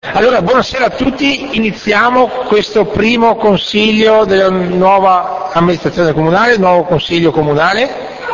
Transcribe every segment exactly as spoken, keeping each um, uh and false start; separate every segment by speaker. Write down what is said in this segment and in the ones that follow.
Speaker 1: Allora, buonasera a tutti, iniziamo questo primo consiglio della nuova amministrazione comunale, il nuovo consiglio comunale.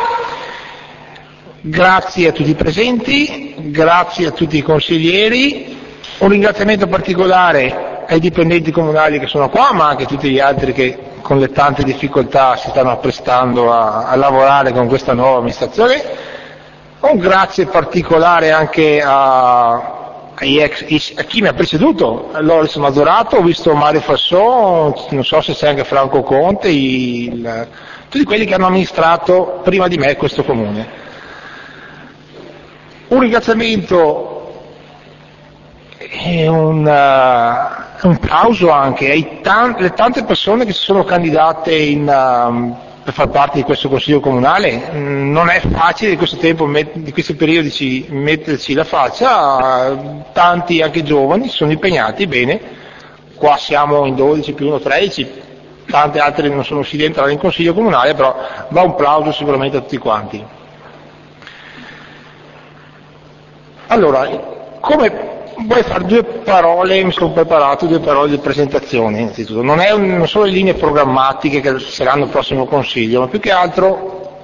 Speaker 1: Grazie a tutti i presenti, grazie a tutti i consiglieri, un ringraziamento particolare ai dipendenti comunali che sono qua, ma anche a tutti gli altri che con le tante difficoltà si stanno apprestando a, a lavorare con questa nuova amministrazione. Un grazie particolare anche a a chi mi ha preceduto, Loris Mazzorato, ho visto Mario Fassò, non so se c'è anche Franco Conte, il, tutti quelli che hanno amministrato prima di me questo comune. Un ringraziamento e un, uh, un plauso anche ai tan- alle tante persone che si sono candidate in, uh, per far parte di questo consiglio comunale. Non è facile di questo tempo, di questi periodi metterci la faccia, tanti anche giovani sono impegnati, bene, qua siamo in dodici più uno tredici, tante altre non sono riusciti a entrare in consiglio comunale, però va un plauso sicuramente a tutti quanti. Allora, come vuoi fare due parole, mi sono preparato due parole di presentazione innanzitutto, non, è un, non sono le linee programmatiche che saranno il prossimo consiglio, ma più che altro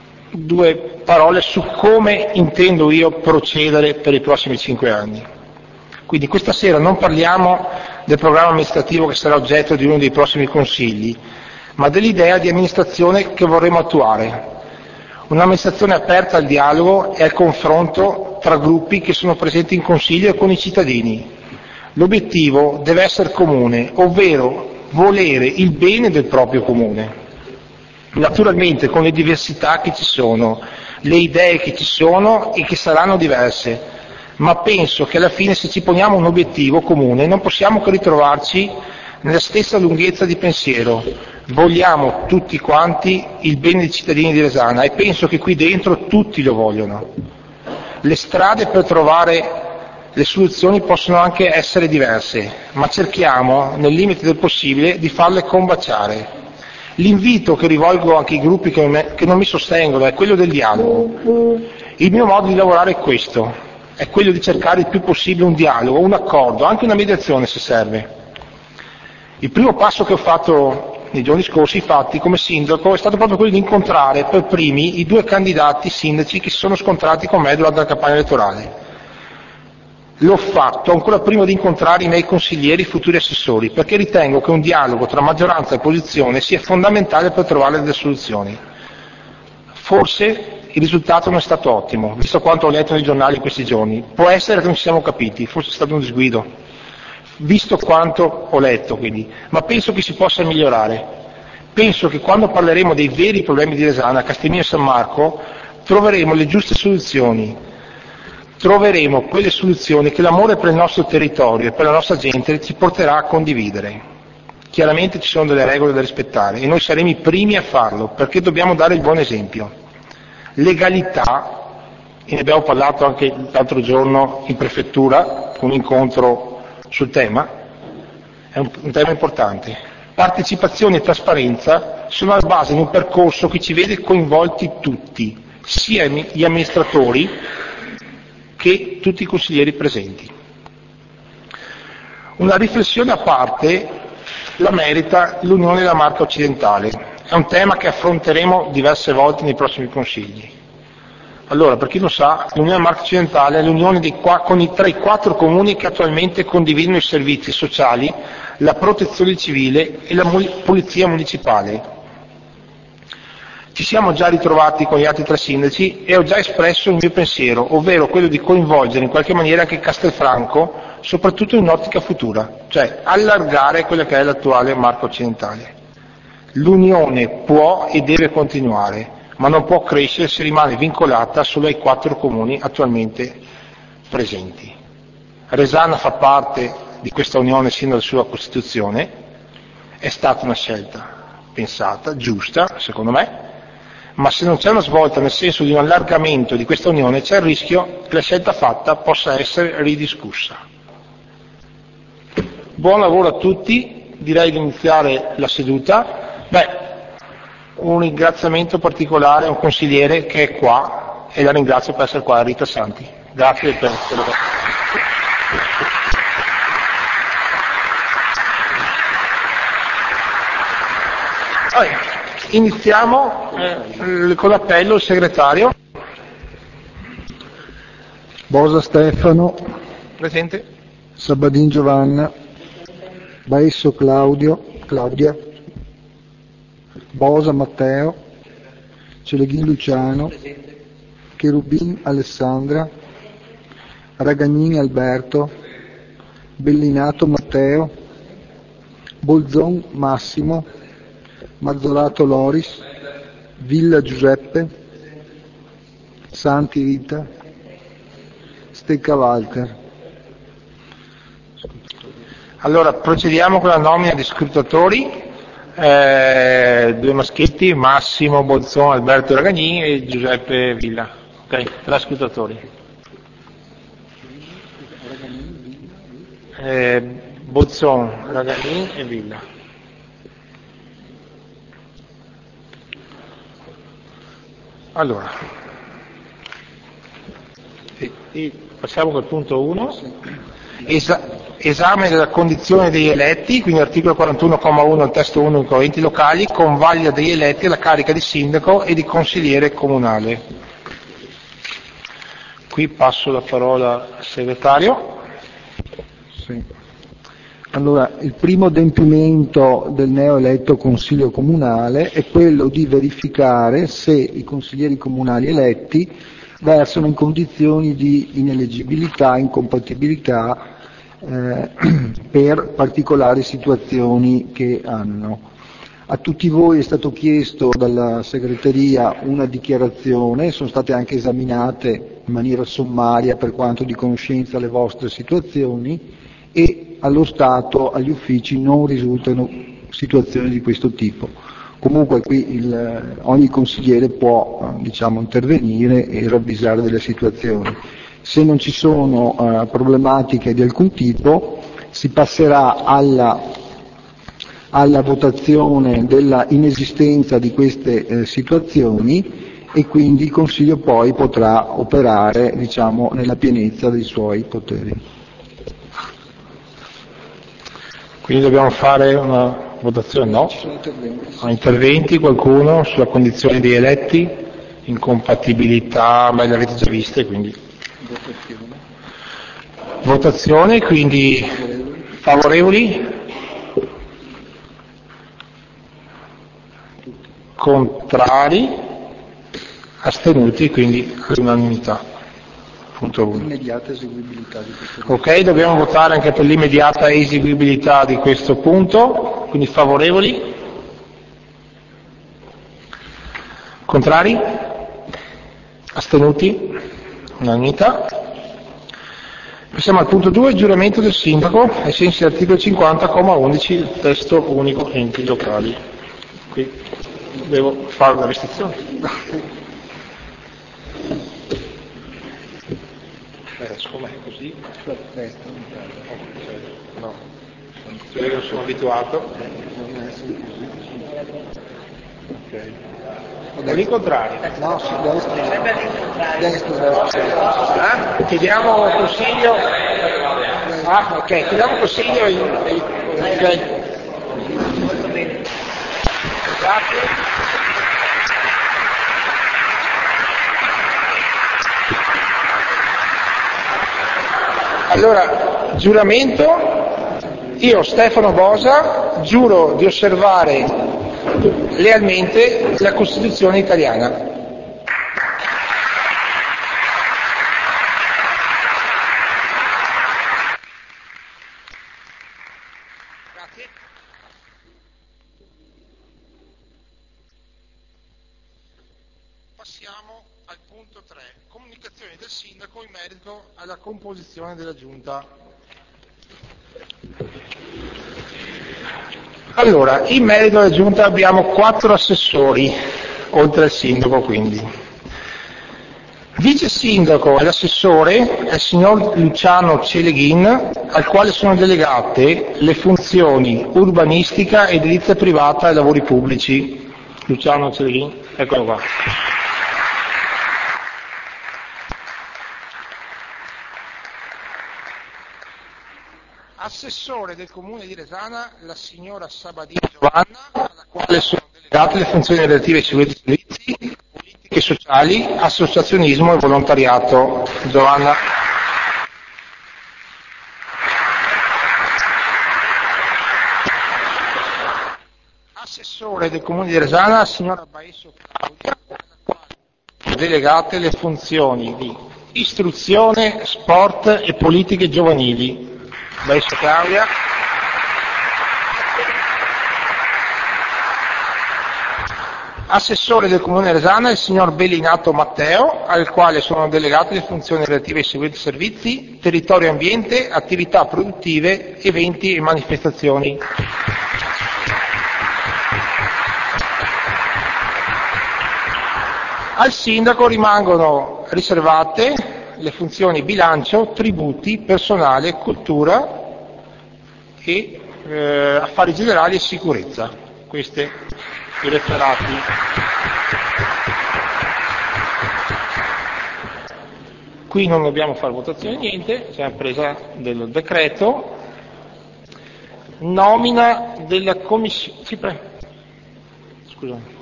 Speaker 1: due parole su come intendo io procedere per i prossimi cinque anni. Quindi questa sera non parliamo del programma amministrativo che sarà oggetto di uno dei prossimi consigli, ma dell'idea di amministrazione che vorremmo attuare. Un'amministrazione aperta al dialogo e al confronto tra gruppi che sono presenti in consiglio e con i cittadini. L'obiettivo deve essere comune, ovvero volere il bene del proprio comune. Naturalmente con le diversità che ci sono, le idee che ci sono e che saranno diverse, ma penso che alla fine se ci poniamo un obiettivo comune non possiamo che ritrovarci nella stessa lunghezza di pensiero. Vogliamo tutti quanti il bene dei cittadini di Resana e penso che qui dentro tutti lo vogliono. Le strade per trovare le soluzioni possono anche essere diverse, ma cerchiamo, nel limite del possibile, di farle combaciare. L'invito che rivolgo anche ai gruppi che, me, che non mi sostengono è quello del dialogo. Il mio modo di lavorare è questo, è quello di cercare il più possibile un dialogo, un accordo, anche una mediazione se serve. Il primo passo che ho fatto nei giorni scorsi, infatti, come sindaco, è stato proprio quello di incontrare per primi i due candidati sindaci che si sono scontrati con me durante la campagna elettorale. L'ho fatto ancora prima di incontrare i miei consiglieri e futuri assessori, perché ritengo che un dialogo tra maggioranza e opposizione sia fondamentale per trovare delle soluzioni. Forse il risultato non è stato ottimo, visto quanto ho letto nei giornali in questi giorni. Può essere che non ci siamo capiti, forse è stato un disguido, visto quanto ho letto quindi, ma penso che si possa migliorare. Penso che quando parleremo dei veri problemi di Resana, Castelmino e San Marco, troveremo le giuste soluzioni, troveremo quelle soluzioni che l'amore per il nostro territorio e per la nostra gente ci porterà a condividere. Chiaramente ci sono delle regole da rispettare e noi saremo i primi a farlo, perché dobbiamo dare il buon esempio. Legalità, e ne abbiamo parlato anche l'altro giorno in prefettura, con un incontro sul tema, è un, un tema importante. Partecipazione e trasparenza sono alla base di un percorso che ci vede coinvolti tutti, sia gli amministratori che tutti i consiglieri presenti. Una riflessione a parte la merita l'Unione della Marca Occidentale. È un tema che affronteremo diverse volte nei prossimi consigli. Allora, per chi lo sa, l'Unione Marca Occidentale è l'unione dei, con i, tra i quattro comuni che attualmente condividono i servizi sociali, la protezione civile e la polizia municipale. Ci siamo già ritrovati con gli altri tre sindaci e ho già espresso il mio pensiero, ovvero quello di coinvolgere in qualche maniera anche Castelfranco, soprattutto in un'ottica futura, cioè allargare quella che è l'attuale Marca Occidentale. L'Unione può e deve continuare, ma non può crescere se rimane vincolata solo ai quattro comuni attualmente presenti. Resana fa parte di questa unione sin dalla sua Costituzione, è stata una scelta pensata, giusta, secondo me, ma se non c'è una svolta nel senso di un allargamento di questa unione c'è il rischio che la scelta fatta possa essere ridiscussa. Buon lavoro a tutti, direi di iniziare la seduta. Beh, un ringraziamento particolare a un consigliere che è qua e la ringrazio per essere qua, Rita Santi. Grazie per quello che... Allora, iniziamo eh, con l'appello, il segretario.
Speaker 2: Bosa Stefano,
Speaker 1: Presente.
Speaker 2: Sabadin Giovanna, Baesso Claudio, Claudia, Bosa Matteo, Celeghin Luciano, Cherubin Alessandra, Ragagnini Alberto, Bellinato Matteo, Bolzon Massimo, Mazzolato Loris, Villa Giuseppe, Santi Rita, Stecca Walter.
Speaker 1: Allora, procediamo con la nomina di scrutatori, eh, due maschietti, Massimo Bolzon, Alberto Ragagnini e Giuseppe Villa. Ok, tre scrutatori. Eh, Bolzon, Ragagnini e Villa. Allora, e, e passiamo col punto uno. Esa- esame della condizione degli eletti, quindi articolo quarantuno comma uno del testo unico, enti locali, convalida degli eletti alla carica di sindaco e di consigliere comunale. Qui passo la parola al segretario.
Speaker 2: Sì. Allora, il primo adempimento del neoeletto Consiglio Comunale è quello di verificare se i consiglieri comunali eletti versano in condizioni di ineleggibilità, incompatibilità eh, per particolari situazioni che hanno. A tutti voi è stato chiesto dalla segreteria una dichiarazione, sono state anche esaminate in maniera sommaria per quanto di conoscenza le vostre situazioni e allo Stato, agli uffici, non risultano situazioni di questo tipo. Comunque qui il, ogni consigliere può diciamo, intervenire e ravvisare delle situazioni. Se non ci sono uh, problematiche di alcun tipo, si passerà alla, alla votazione della inesistenza di queste eh, situazioni e quindi il Consiglio poi potrà operare diciamo, nella pienezza dei suoi poteri.
Speaker 1: Quindi dobbiamo fare una votazione, no?
Speaker 2: Interventi.
Speaker 1: Ha interventi qualcuno sulla condizione degli eletti? Incompatibilità, ma le avete già viste, quindi.
Speaker 2: Votazione.
Speaker 1: Votazione, quindi favorevoli? Contrari? Astenuti, quindi all'unanimità. Punto uno.
Speaker 2: Immediata eseguibilità di questo.
Speaker 1: Ok, dobbiamo votare anche per l'immediata eseguibilità di questo punto, quindi favorevoli? Contrari? Astenuti? Unanimità. Passiamo al punto due, giuramento del sindaco, ai sensi dell'articolo cinquanta comma undici del testo unico enti locali. Qui devo fare una restrizione. Eh, siccome è così, no, io non sono abituato. Ok. O l'incontrario?
Speaker 2: No, sì, destro. Destro, destro.
Speaker 1: Eh? Chiediamo consiglio. Ah, ok, chiediamo consiglio e, e, ok. Grazie. Allora, giuramento, io Stefano Bosa giuro di osservare lealmente la Costituzione italiana. Grazie. Passiamo al punto tre, comunicazioni del sindaco in merito alla composizione della giunta. Allora, in merito alla giunta abbiamo quattro assessori, oltre al sindaco quindi. Vice sindaco e l'assessore è il signor Luciano Celeghin, al quale sono delegate le funzioni urbanistica, edilizia privata e lavori pubblici. Luciano Celeghin, eccolo qua. Assessore del comune di Resana, la signora Sabadin Giovanna, alla quale sono delegate date le funzioni relative ai seguenti servizi: politiche sociali, associazionismo e volontariato. Giovanna. Assessore del Comune di Resana, signora Baesso Claudia, delegate le funzioni di istruzione, sport e politiche giovanili. Baesso Claudia. Assessore del Comune di Resana, il signor Bellinato Matteo, al quale sono delegate le funzioni relative ai seguenti servizi: territorio e ambiente, attività produttive, eventi e manifestazioni. Al sindaco rimangono riservate le funzioni bilancio, tributi, personale, cultura e eh, affari generali e sicurezza. Queste i referati. Qui non dobbiamo fare votazione niente, siamo presa del decreto. Nomina della commissione. Sì, prego. Scusa.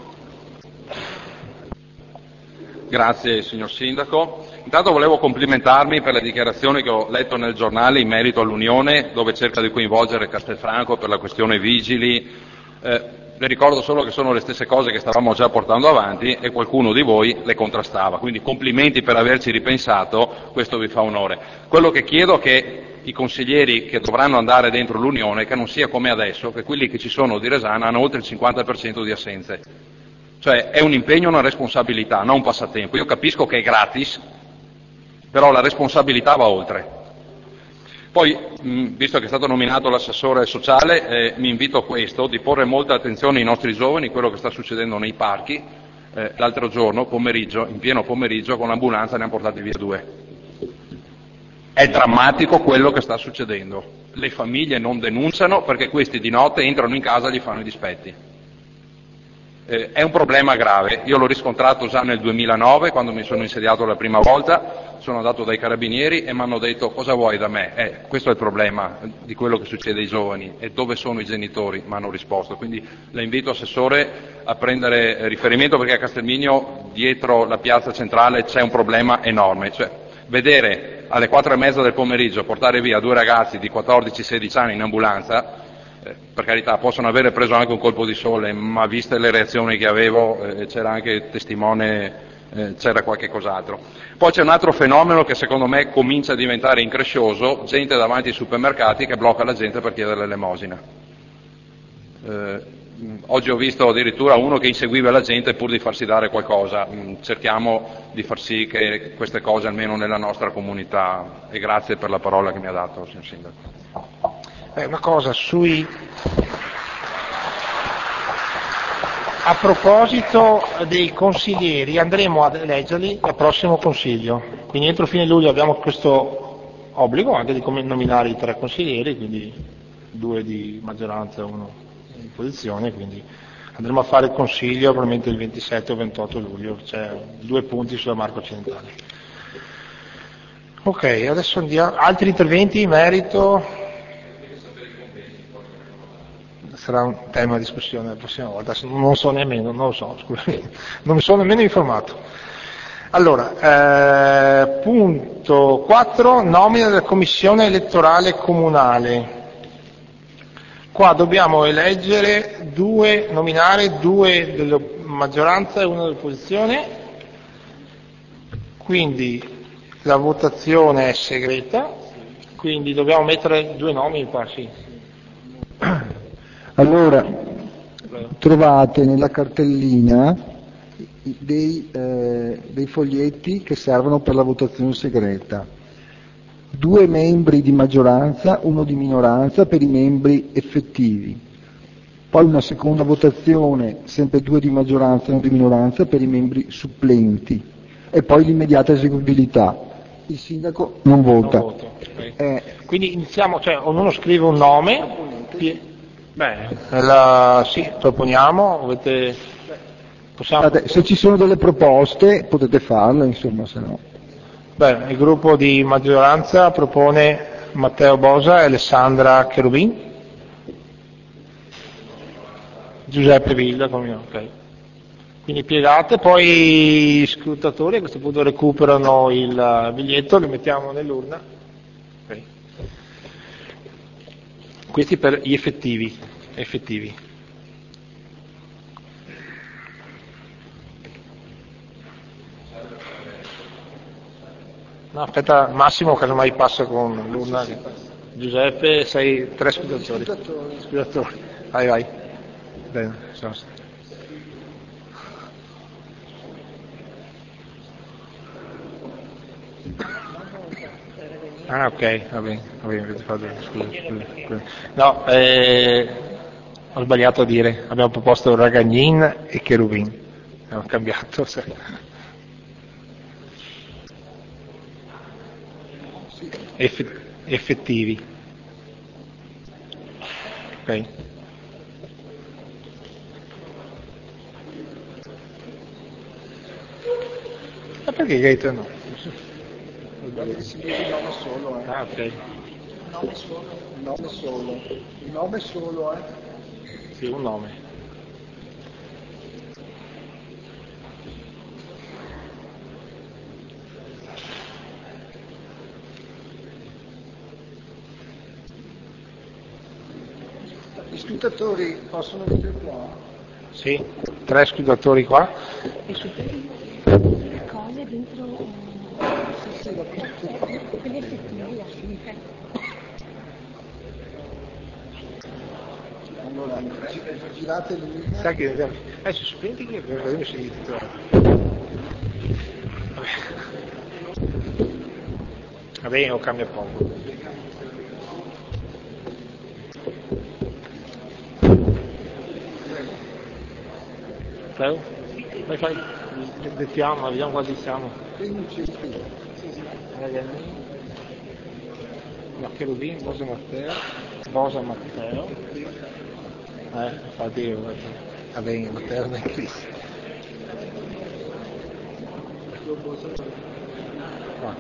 Speaker 3: Grazie signor Sindaco. Intanto volevo complimentarmi per le dichiarazioni che ho letto nel giornale in merito all'Unione, dove cerca di coinvolgere Castelfranco per la questione vigili. Eh, le ricordo solo che sono le stesse cose che stavamo già portando avanti e qualcuno di voi le contrastava, quindi complimenti per averci ripensato, questo vi fa onore. Quello che chiedo è che i consiglieri che dovranno andare dentro l'Unione, che non sia come adesso, che quelli che ci sono di Resana hanno oltre il cinquanta per cento di assenze. Cioè è un impegno, una responsabilità, non un passatempo. Io capisco che è gratis, però la responsabilità va oltre. Poi, mh, visto che è stato nominato l'assessore sociale, eh, mi invito a questo, di porre molta attenzione ai nostri giovani, quello che sta succedendo nei parchi. Eh, l'altro giorno, pomeriggio, in pieno pomeriggio, con l'ambulanza ne hanno portati via due. È drammatico quello che sta succedendo. Le famiglie non denunciano perché questi di notte entrano in casa e gli fanno i dispetti. Eh, è un problema grave, io l'ho riscontrato già nel duemilanove quando mi sono insediato la prima volta, sono andato dai carabinieri e mi hanno detto cosa vuoi da me? Eh, questo è il problema di quello che succede ai giovani e dove sono i genitori, mi hanno risposto, quindi la invito Assessore a prendere riferimento perché a Castelmigno dietro la piazza centrale c'è un problema enorme, cioè vedere alle quattro e mezza del pomeriggio portare via due ragazzi di quattordici sedici anni in ambulanza. Eh, per carità, possono avere preso anche un colpo di sole, ma viste le reazioni che avevo, eh, c'era anche testimone, eh, c'era qualche cos'altro. Poi c'è un altro fenomeno che secondo me comincia a diventare increscioso, gente davanti ai supermercati che blocca la gente per chiedere l'elemosina. Eh, oggi ho visto addirittura uno che inseguiva la gente pur di farsi dare qualcosa. Cerchiamo di far sì che queste cose almeno nella nostra comunità, e grazie per la parola che mi ha dato, signor Sindaco.
Speaker 1: Eh, una cosa sui a proposito dei consiglieri, andremo a eleggerli al prossimo consiglio, quindi entro fine luglio abbiamo questo obbligo anche di nominare i tre consiglieri, quindi due di maggioranza e uno di opposizione, quindi andremo a fare il consiglio probabilmente il ventisette o ventotto luglio, c'è due punti sulla Marca Occidentale. Ok, adesso andiamo, altri interventi in merito? Sarà un tema di discussione la prossima volta, non so nemmeno, non lo so, scusami, non mi sono nemmeno informato. Allora, eh, punto quattro, nomina della commissione elettorale comunale. Qua dobbiamo eleggere due, nominare due della maggioranza e uno dell'opposizione, quindi la votazione è segreta, quindi dobbiamo mettere due nomi qua, sì.
Speaker 2: Allora, trovate nella cartellina dei, eh, dei foglietti che servono per la votazione segreta. Due membri di maggioranza, uno di minoranza per i membri effettivi. Poi una seconda votazione, sempre due di maggioranza e uno di minoranza per i membri supplenti. E poi l'immediata eseguibilità. Il sindaco non vota.
Speaker 1: Non voto. Okay. Eh, Quindi iniziamo, cioè ognuno scrive un nome. Beh, la, sì, proponiamo, avete, possiamo...
Speaker 2: Guardate, se ci sono delle proposte potete farle, insomma, se no.
Speaker 1: Beh, il gruppo di maggioranza propone Matteo Bosa e Alessandra Cherubin. Giuseppe Villa, come ok. Quindi piegate, poi i scrutatori a questo punto recuperano il biglietto, lo mettiamo nell'urna. Okay. Questi per gli effettivi. effettivi. No, aspetta, Massimo casomai passa con l'urna. Giuseppe, sei tre scrutatori. Scrutatori. Vai, vai. Bene, siamo stati. Ah, ok, va bene, va bene, scusa, scusa. No, eh, ho sbagliato a dire, abbiamo proposto Ragagnin e Cherubin, abbiamo cambiato. Eff- effettivi. Ok. Ma perché Gaeta no?
Speaker 2: Si vede il nome solo, eh.
Speaker 1: Ah, ok.
Speaker 2: Il nome solo. Il nome solo. Il nome solo, eh.
Speaker 1: Sì, un nome.
Speaker 2: Gli scrutatori possono venire qua?
Speaker 1: Sì, tre scrutatori qua.
Speaker 4: Cose dentro quelli effettivi alla fine.
Speaker 2: Allora, girate l'urna.
Speaker 1: Sai che adesso supplenti che avremmo sentito titolare. Va bene, lo cambia poco. Prego? Vai, fai. Dettiamo, vediamo quanti siamo. Ragazzi. No, Cherubin, Bosa Matteo. Bosa Matteo. Eh, infatti, va bene, Matteo non è Cristo. Ah,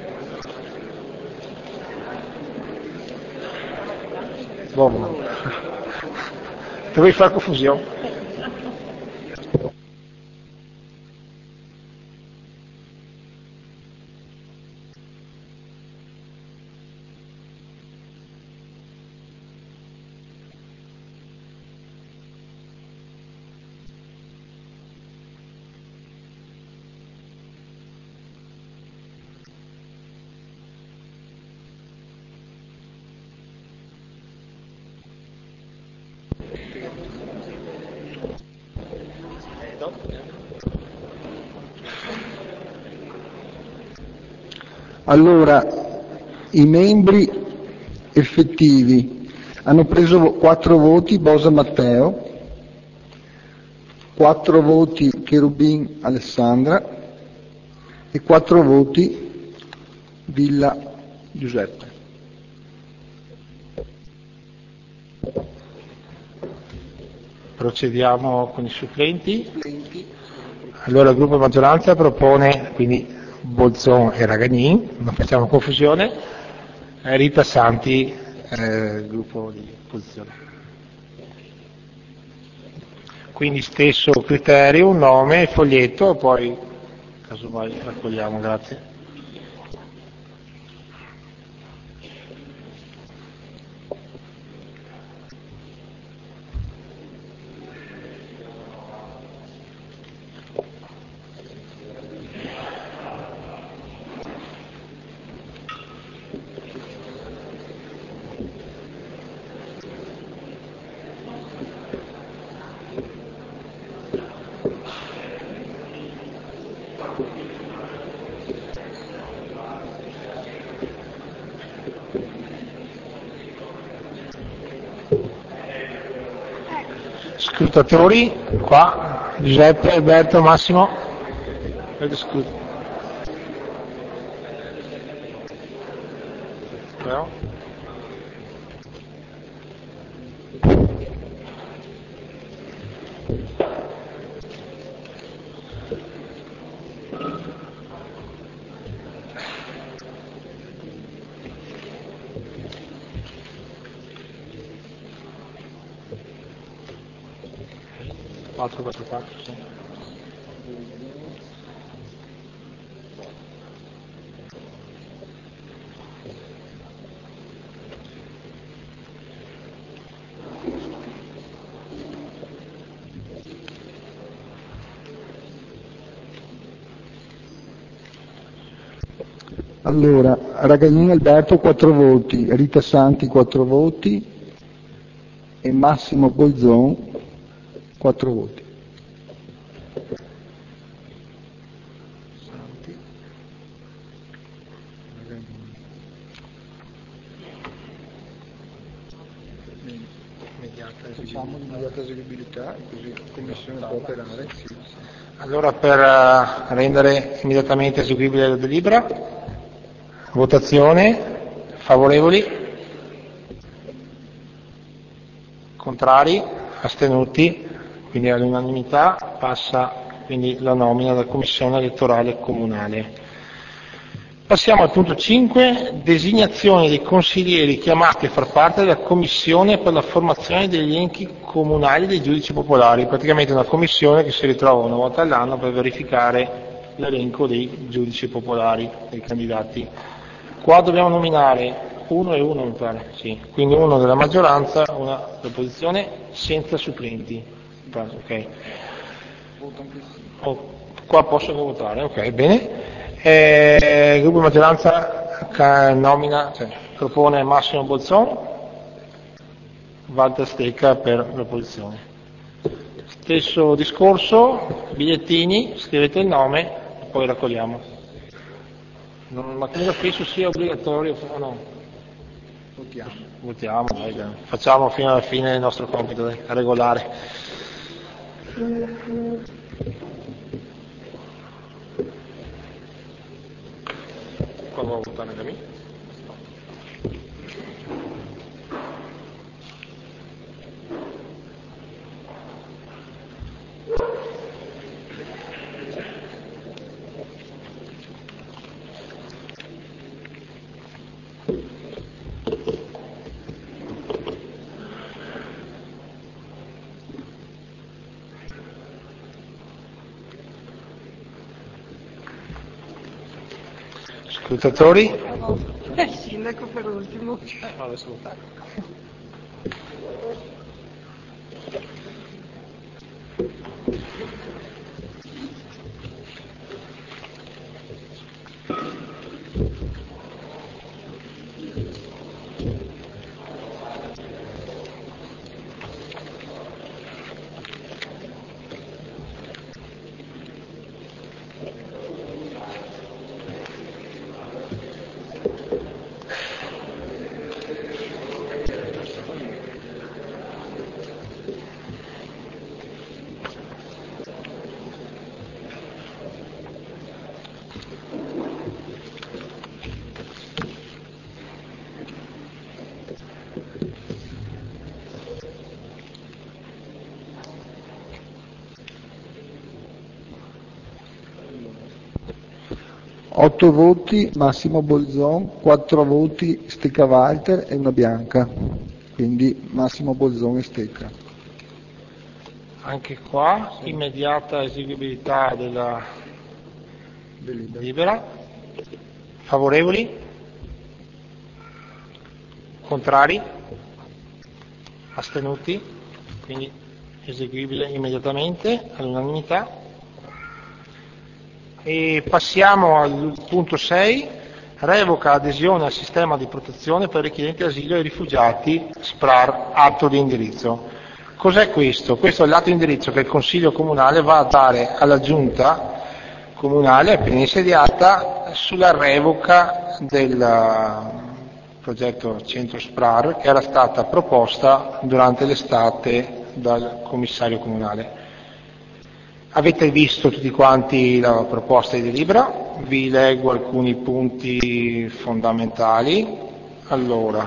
Speaker 1: Boh, dovevi fare confusione.
Speaker 2: Allora, i membri effettivi hanno preso quattro voti Bosa Matteo, quattro voti Cherubin Alessandra e quattro voti Villa Giuseppe.
Speaker 1: Procediamo con i supplenti. Allora il gruppo maggioranza propone quindi Bolzon e Ragagnin, non facciamo confusione, eh, Rita Santi, eh, gruppo di opposizione. Quindi stesso criterio, un nome, foglietto, poi casomai raccogliamo, grazie. Scrutatori, qua, Giuseppe, Alberto, Massimo. No? quattro quattro quattro, sì.
Speaker 2: Allora, Ragagnini Alberto quattro voti, Rita Santi quattro voti e Massimo Bolzon quattro voti. Santi, Ragagnini.
Speaker 1: Immediata
Speaker 2: Facciamo l'immediata eseguibilità, così la Commissione può operare. Sì, sì.
Speaker 1: Allora, per uh, rendere immediatamente eseguibile la delibera, votazione, favorevoli, contrari, astenuti, quindi all'unanimità passa quindi la nomina della Commissione elettorale comunale. Passiamo al punto cinque, designazione dei consiglieri chiamati a far parte della Commissione per la formazione degli enti comunali dei giudici popolari, praticamente una commissione che si ritrova una volta all'anno per verificare l'elenco dei giudici popolari, dei candidati. Qua dobbiamo nominare uno e uno, mi pare, sì. Quindi uno della maggioranza, una dell'opposizione, senza supplenti. Ok. Oh, qua posso votare, ok, bene. Eh, il gruppo di maggioranza ca- nomina, cioè, propone Massimo Bolzon, Walter Stecca per l'opposizione. Stesso discorso, bigliettini, scrivete il nome e poi raccogliamo. Non, ma credo che esso sia obbligatorio o no?
Speaker 2: Votiamo.
Speaker 1: Votiamo, dai, dai. Facciamo fino alla fine il nostro compito, dai, a regolare. Qua vuoi votare anche a me? Scrutatori?
Speaker 4: Il sindaco per ultimo.
Speaker 1: Eh, adesso votare.
Speaker 2: otto voti Massimo Bolzon, quattro voti Stecca Walter e una bianca, quindi Massimo Bolzon e Stecca.
Speaker 1: Anche qua immediata eseguibilità della delibera. Favorevoli? Contrari? Astenuti? Quindi eseguibile immediatamente all'unanimità. E passiamo al punto sei, revoca adesione al sistema di protezione per richiedenti asilo e rifugiati, S P R A R, atto di indirizzo. Cos'è questo? Questo è l'atto di indirizzo che il Consiglio Comunale va a dare alla Giunta Comunale appena insediata sulla revoca del progetto Centro S P R A R che era stata proposta durante l'estate dal Commissario Comunale. Avete visto tutti quanti la proposta di delibera, vi leggo alcuni punti fondamentali. Allora,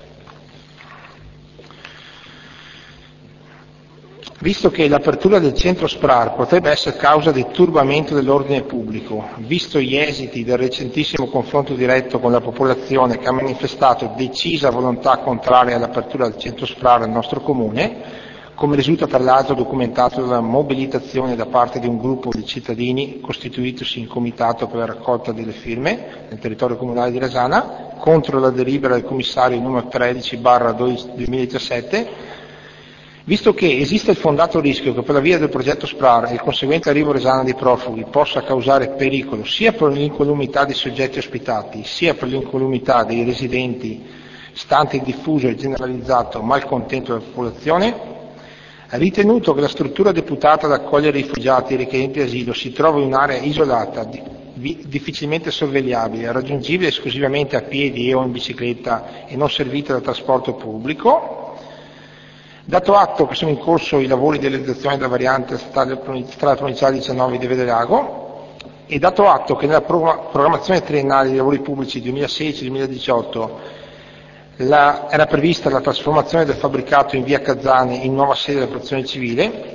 Speaker 1: visto che l'apertura del centro S P R A R potrebbe essere causa di turbamento dell'ordine pubblico, visto gli esiti del recentissimo confronto diretto con la popolazione che ha manifestato decisa volontà contraria all'apertura del centro S P R A R nel nostro comune, come risulta tra l'altro documentato dalla mobilitazione da parte di un gruppo di cittadini costituitosi in comitato per la raccolta delle firme nel territorio comunale di Rasana contro la delibera del commissario numero tredici barra duemiladiciassette, visto che esiste il fondato rischio che per la via del progetto SPRAR e il conseguente arrivo Rasana dei profughi possa causare pericolo sia per l'incolumità dei soggetti ospitati sia per l'incolumità dei residenti, stante il diffuso e generalizzato malcontento della popolazione, ha ritenuto che la struttura deputata ad accogliere rifugiati e richiedenti asilo si trova in un'area isolata, di, difficilmente sorvegliabile, raggiungibile esclusivamente a piedi o in bicicletta e non servita da trasporto pubblico. Dato atto che sono in corso i lavori di realizzazione della variante strada provinciale diciannove di Vedelago e dato atto che nella programmazione triennale dei lavori pubblici duemilasedici duemiladiciotto La, era prevista la trasformazione del fabbricato in via Cazzane in nuova sede della protezione civile,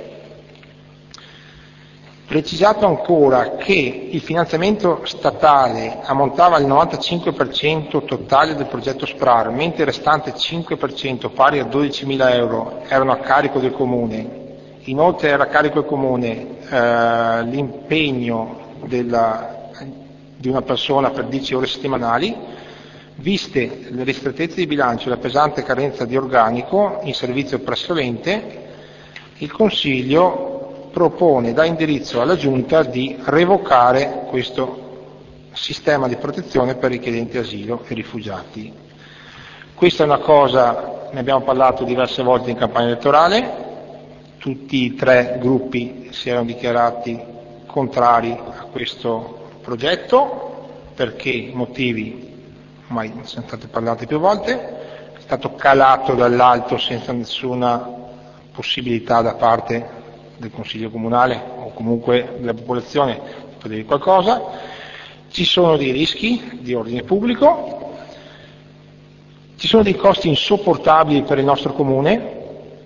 Speaker 1: precisato ancora che il finanziamento statale ammontava al novantacinque per cento totale del progetto SPRAR, mentre il restante cinque per cento pari a dodicimila euro erano a carico del Comune. Inoltre era a carico del Comune eh, l'impegno della, di una persona per dieci ore settimanali. Viste le ristrettezze di bilancio e la pesante carenza di organico in servizio presso l'ente, il Consiglio propone da indirizzo alla Giunta di revocare questo sistema di protezione per richiedenti asilo e rifugiati. Questa è una cosa, ne abbiamo parlato diverse volte in campagna elettorale, tutti e tre gruppi si erano dichiarati contrari a questo progetto, perché motivi ormai sono state parlate più volte, è stato calato dall'alto senza nessuna possibilità da parte del Consiglio Comunale o comunque della popolazione di poter dire qualcosa, ci sono dei rischi di ordine pubblico, ci sono dei costi insopportabili per il nostro Comune,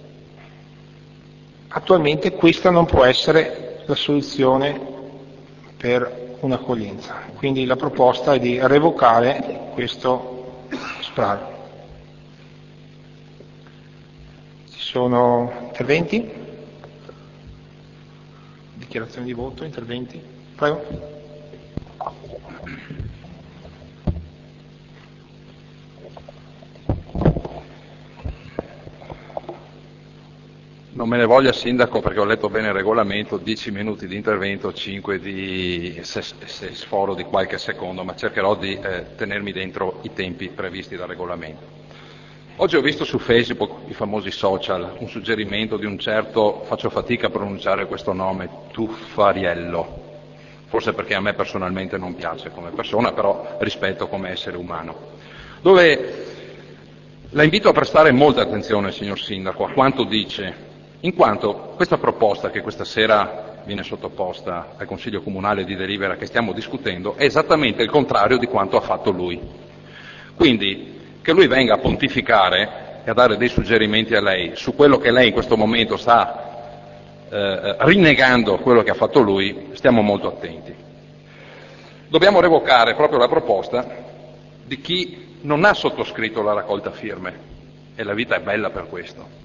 Speaker 1: attualmente questa non può essere la soluzione per un'accoglienza, quindi la proposta è di revocare questo SPRAR. Ci sono interventi? Dichiarazioni di voto, interventi? Prego.
Speaker 3: Non me ne voglia Sindaco perché ho letto bene il regolamento, dieci minuti di intervento, cinque di se, se sforo di qualche secondo, ma cercherò di eh, tenermi dentro i tempi previsti dal regolamento. Oggi ho visto su Facebook, i famosi social, un suggerimento di un certo, faccio fatica a pronunciare questo nome, Tuffariello, forse perché a me personalmente non piace come persona, però rispetto come essere umano, dove la invito a prestare molta attenzione, signor Sindaco, a quanto dice, in quanto questa proposta che questa sera viene sottoposta al Consiglio Comunale di delibera che stiamo discutendo è esattamente il contrario di quanto ha fatto lui. Quindi che lui venga a pontificare e a dare dei suggerimenti a lei su quello che lei in questo momento sta eh, rinnegando quello che ha fatto lui, stiamo molto attenti. Dobbiamo revocare proprio la proposta di chi non ha sottoscritto la raccolta firme e la vita è bella per questo.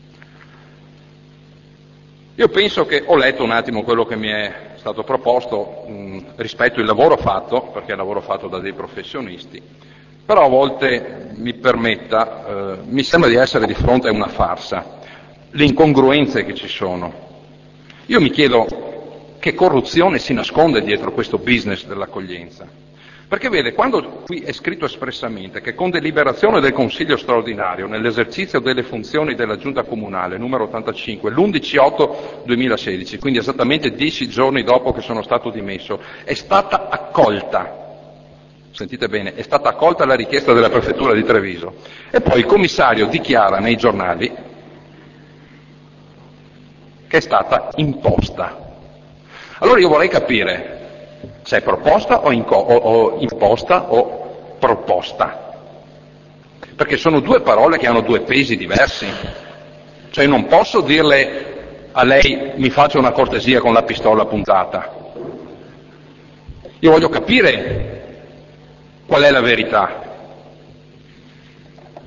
Speaker 3: Io penso che ho letto un attimo quello che mi è stato proposto mh, rispetto al lavoro fatto, perché è il lavoro fatto da dei professionisti, però a volte mi permetta, eh, mi sembra di essere di fronte a una farsa, le incongruenze che ci sono. Io mi chiedo che corruzione si nasconde dietro questo business dell'accoglienza. Perché vede, quando qui è scritto espressamente che con deliberazione del Consiglio straordinario nell'esercizio delle funzioni della Giunta Comunale numero ottantacinque, l'undici otto duemilasedici, quindi esattamente dieci giorni dopo che sono stato dimesso, è stata accolta, sentite bene, è stata accolta la richiesta della Prefettura di Treviso, e poi il commissario dichiara nei giornali che è stata imposta. Allora io vorrei capire se è proposta o, inco- o, o imposta o proposta, perché sono due parole che hanno due pesi diversi, cioè non posso dirle a lei mi faccia una cortesia con la pistola puntata, io voglio capire qual è la verità.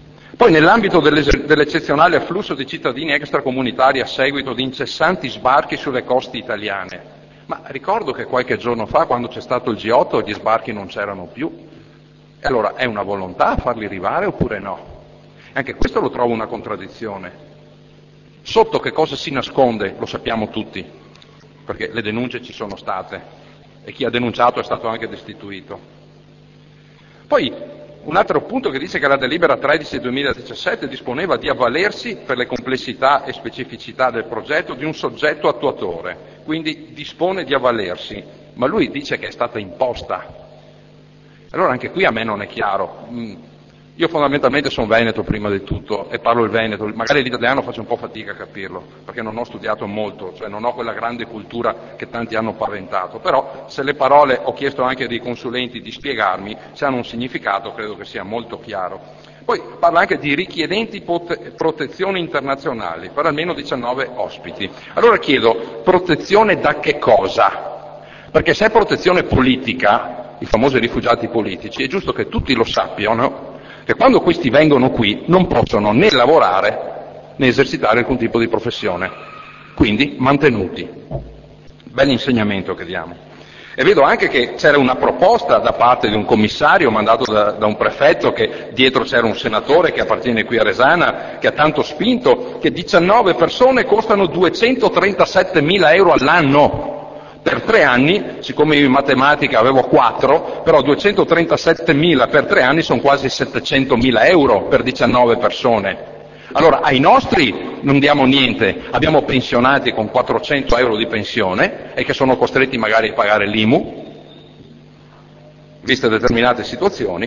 Speaker 3: Poi nell'ambito dell'eccezionale afflusso di cittadini extracomunitari a seguito di incessanti sbarchi sulle coste italiane, ma ricordo che qualche giorno fa, quando c'è stato il G otto, gli sbarchi non c'erano più. E allora è una volontà farli arrivare oppure no? Anche questo lo trovo una contraddizione. Sotto che cosa si nasconde lo sappiamo tutti, perché le denunce ci sono state e chi ha denunciato è stato anche destituito. Poi un altro punto che dice che la delibera tredici duemiladiciassette disponeva di avvalersi, per le complessità e specificità del progetto, di un soggetto attuatore, quindi dispone di avvalersi, ma lui dice che è stata imposta. Allora anche qui a me non è chiaro. Io fondamentalmente sono veneto prima di tutto e parlo il veneto, magari l'italiano faccio un po' fatica a capirlo, perché non ho studiato molto, cioè non ho quella grande cultura che tanti hanno paventato, però se le parole, ho chiesto anche dei consulenti di spiegarmi, se hanno un significato credo che sia molto chiaro. Poi parla anche di richiedenti pot- protezione internazionali per almeno diciannove ospiti. Allora chiedo, protezione da che cosa? Perché se è protezione politica, i famosi rifugiati politici, è giusto che tutti lo sappiano, che quando questi vengono qui non possono né lavorare né esercitare alcun tipo di professione, quindi mantenuti. Bell'insegnamento che diamo. E vedo anche che c'era una proposta da parte di un commissario mandato da, da un prefetto, che dietro c'era un senatore che appartiene qui a Resana, che ha tanto spinto, che diciannove persone costano duecentotrentasette mila euro all'anno. Per tre anni, siccome io in matematica avevo quattro, però duecentotrentasette mila per tre anni sono quasi settecentomila euro per diciannove persone. Allora ai nostri non diamo niente, abbiamo pensionati con quattrocento euro di pensione e che sono costretti magari a pagare l'I M U, viste determinate situazioni,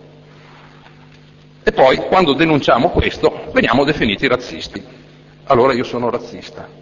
Speaker 3: e poi quando denunciamo questo veniamo definiti razzisti. Allora io sono razzista.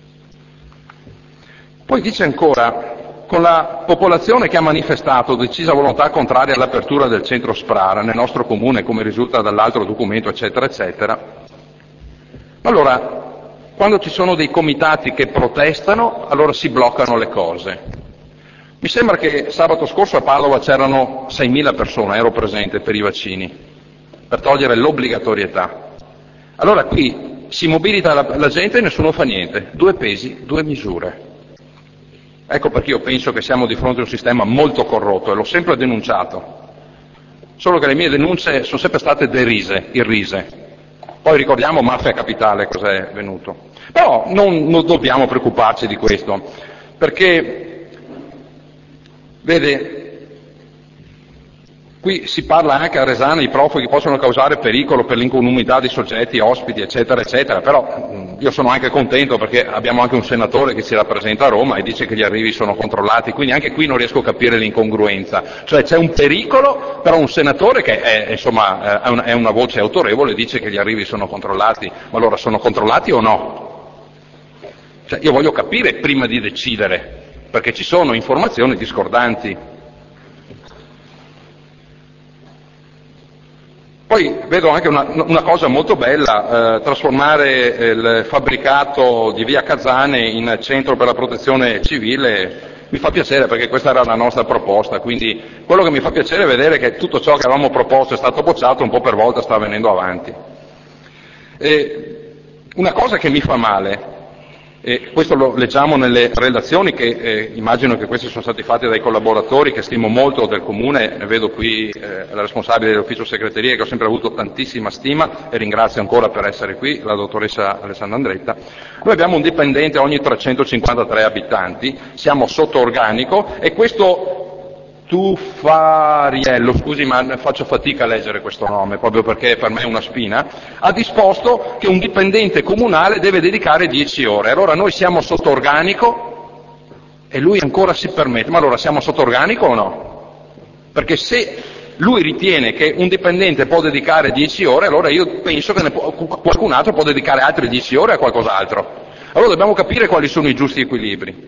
Speaker 3: Poi dice ancora, con la popolazione che ha manifestato decisa volontà contraria all'apertura del centro Sprara nel nostro comune, come risulta dall'altro documento, eccetera, eccetera. Allora, quando ci sono dei comitati che protestano, allora si bloccano le cose. Mi sembra che sabato scorso a Padova c'erano seimila persone, ero presente, per i vaccini, per togliere l'obbligatorietà. Allora qui si mobilita la, la gente e nessuno fa niente, due pesi, due misure. Ecco perché io penso che siamo di fronte a un sistema molto corrotto e l'ho sempre denunciato, solo che le mie denunce sono sempre state derise, irrise. Poi ricordiamo Mafia Capitale cos'è venuto. Però non, non dobbiamo preoccuparci di questo, perché, vede, qui si parla anche a Resana i profughi possono causare pericolo per l'incolumità di soggetti, ospiti, eccetera, eccetera, però io sono anche contento perché abbiamo anche un senatore che ci rappresenta a Roma e dice che gli arrivi sono controllati, quindi anche qui non riesco a capire l'incongruenza, cioè c'è un pericolo, però un senatore che è, insomma, è una, è una voce autorevole dice che gli arrivi sono controllati, ma allora sono controllati o no? Cioè, io voglio capire prima di decidere, perché ci sono informazioni discordanti. Poi vedo anche una, una cosa molto bella, eh, trasformare il fabbricato di via Kazane in centro per la protezione civile, mi fa piacere perché questa era la nostra proposta, quindi quello che mi fa piacere è vedere che tutto ciò che avevamo proposto è stato bocciato, un po' per volta sta venendo avanti. E una cosa che mi fa male, e questo lo leggiamo nelle relazioni che eh, immagino che questi sono stati fatti dai collaboratori che stimo molto del comune, ne vedo qui eh, la responsabile dell'ufficio segreteria che ho sempre avuto tantissima stima e ringrazio ancora per essere qui, la dottoressa Alessandra Andretta. Noi abbiamo un dipendente ogni trecentocinquantatré abitanti, siamo sotto organico e questo Tufariello, scusi ma faccio fatica a leggere questo nome proprio perché per me è una spina, ha disposto che un dipendente comunale deve dedicare dieci ore. Allora noi siamo sotto organico e lui ancora si permette, ma allora siamo sotto organico o no? Perché se lui ritiene che un dipendente può dedicare dieci ore, allora io penso che ne può, qualcun altro può dedicare altre dieci ore a qualcos'altro. Allora dobbiamo capire quali sono i giusti equilibri.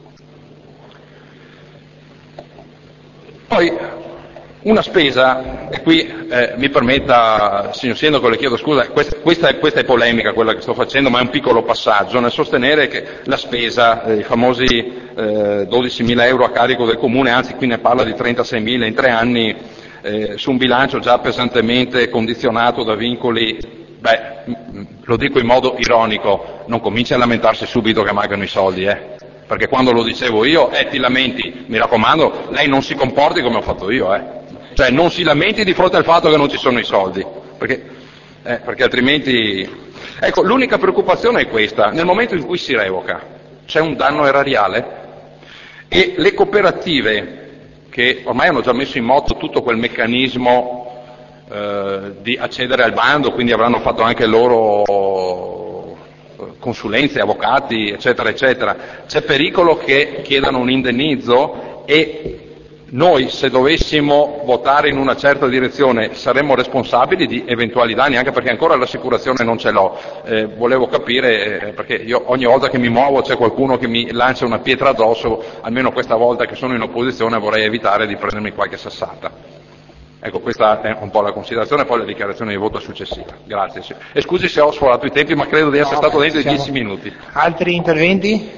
Speaker 3: Poi una spesa, e qui eh, mi permetta, signor Sindaco, le chiedo scusa, questa, questa, è, questa è polemica quella che sto facendo, ma è un piccolo passaggio, nel sostenere che la spesa, eh, i famosi eh, dodicimila euro a carico del Comune, anzi qui ne parla di trentaseimila in tre anni, eh, su un bilancio già pesantemente condizionato da vincoli, beh, lo dico in modo ironico, non cominci a lamentarsi subito che mancano i soldi, eh? Perché quando lo dicevo io, eh, ti lamenti, mi raccomando, lei non si comporti come ho fatto io, eh? Cioè non si lamenti di fronte al fatto che non ci sono i soldi, perché, eh, perché altrimenti... Ecco, l'unica preoccupazione è questa: nel momento in cui si revoca c'è un danno erariale e le cooperative, che ormai hanno già messo in moto tutto quel meccanismo eh, di accedere al bando, quindi avranno fatto anche loro consulenze, avvocati, eccetera, eccetera, c'è pericolo che chiedano un indennizzo e noi, se dovessimo votare in una certa direzione, saremmo responsabili di eventuali danni, anche perché ancora l'assicurazione non ce l'ho. Eh, volevo capire, eh, perché io ogni volta che mi muovo c'è qualcuno che mi lancia una pietra addosso, almeno questa volta che sono in opposizione vorrei evitare di prendermi qualche sassata. Ecco, questa è un po' la considerazione, poi la dichiarazione di voto successiva. Grazie. E scusi se ho sforato i tempi, ma credo di essere
Speaker 1: no,
Speaker 3: stato dentro i
Speaker 1: siamo...
Speaker 3: dieci minuti.
Speaker 1: Altri interventi?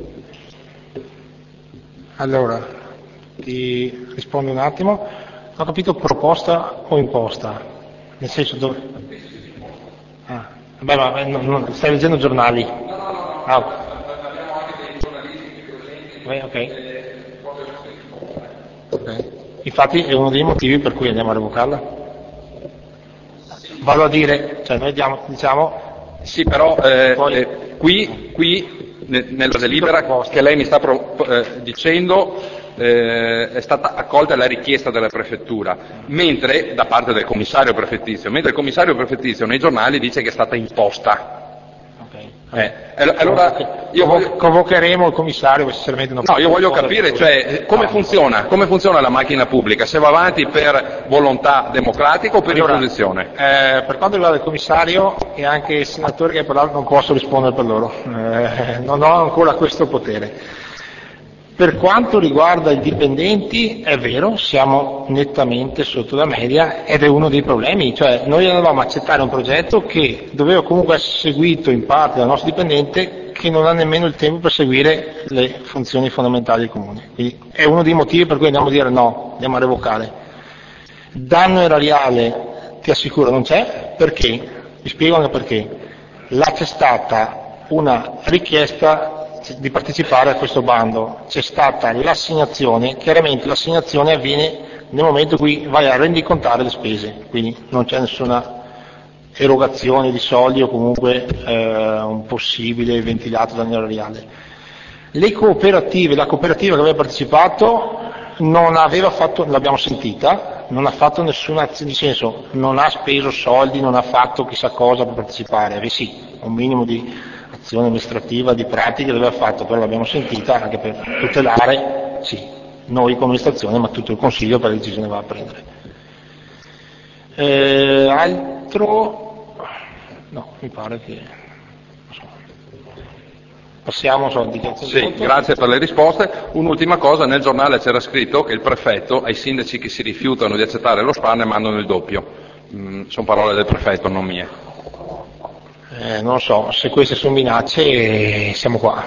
Speaker 1: Allora, ti rispondo un attimo. Non ho capito proposta o imposta? Nel senso dove... Ah, vabbè, ma non, non, stai leggendo giornali? Ah, ok. Ok. Ok. Infatti è uno dei motivi per cui andiamo a revocarla. Vado a dire, cioè noi diamo, diciamo...
Speaker 3: Sì, però eh,
Speaker 1: poi,
Speaker 3: eh, qui, qui ne, nella delibera che lei mi sta pro, eh, dicendo eh, è stata accolta la richiesta della prefettura, mentre da parte del commissario prefettizio, mentre il commissario prefettizio nei giornali dice che è stata imposta. Eh, allora io voglio...
Speaker 1: convocheremo il commissario, sinceramente non
Speaker 3: No, io voglio capire, cioè, come funziona, come funziona la macchina pubblica, se va avanti per volontà democratica o per
Speaker 1: allora,
Speaker 3: imposizione?
Speaker 1: Eh, per quanto riguarda il commissario e anche i senatori che hai parlato non posso rispondere per loro, eh, non ho ancora questo potere. Per quanto riguarda i dipendenti, è vero, siamo nettamente sotto la media ed è uno dei problemi, cioè noi dovevamo accettare un progetto che doveva comunque essere seguito in parte dal nostro dipendente che non ha nemmeno il tempo per seguire le funzioni fondamentali del comune. Quindi è uno dei motivi per cui andiamo a dire no, andiamo a revocare. Danno erariale, ti assicuro, non c'è, perché? Vi spiego anche perché. Là c'è stata una richiesta di partecipare a questo bando, c'è stata l'assegnazione, chiaramente l'assegnazione avviene nel momento in cui vai a rendicontare le spese, quindi non c'è nessuna erogazione di soldi o comunque eh, un possibile ventilato danno erariale. Le cooperative, la cooperativa che aveva partecipato non aveva fatto, l'abbiamo sentita, non ha fatto nessuna azione, nel senso non ha speso soldi, non ha fatto chissà cosa per partecipare, aveva sì, un minimo di azione amministrativa, di pratiche l'aveva fatto, però l'abbiamo sentita anche per tutelare, sì, noi come amministrazione, ma tutto il Consiglio per la decisione va a prendere. Eh, altro? No, mi pare che... Non so. Passiamo so, di
Speaker 3: Sì, grazie per le risposte. Un'ultima cosa, nel giornale c'era scritto che il prefetto ai sindaci che si rifiutano di accettare lo SPA ne mandano il doppio. Mm, sono parole del prefetto, non mie.
Speaker 1: Eh, non lo so, se queste sono minacce siamo qua.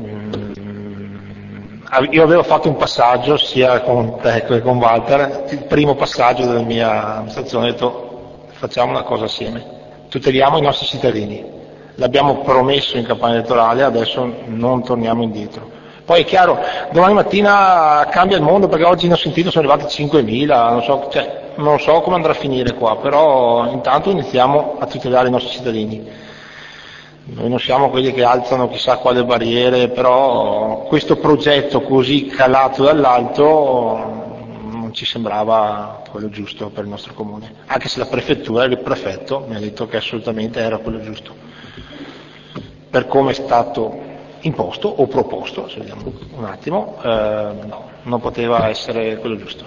Speaker 1: Io avevo fatto un passaggio sia con te che con Walter, il primo passaggio della mia amministrazione, ho detto facciamo una cosa assieme, tuteliamo i nostri cittadini, l'abbiamo promesso in campagna elettorale, adesso non torniamo indietro. Poi è chiaro, domani mattina cambia il mondo perché oggi ne ho sentito sono arrivati cinquemila, non so, cioè, non so come andrà a finire qua, però intanto iniziamo a tutelare i nostri cittadini. Noi non siamo quelli che alzano chissà quale barriere, però questo progetto così calato dall'alto non ci sembrava quello giusto per il nostro comune, anche se la prefettura e il prefetto mi ha detto che assolutamente era quello giusto. Per come è stato imposto o proposto, se vediamo un attimo, eh, no, non poteva essere quello giusto.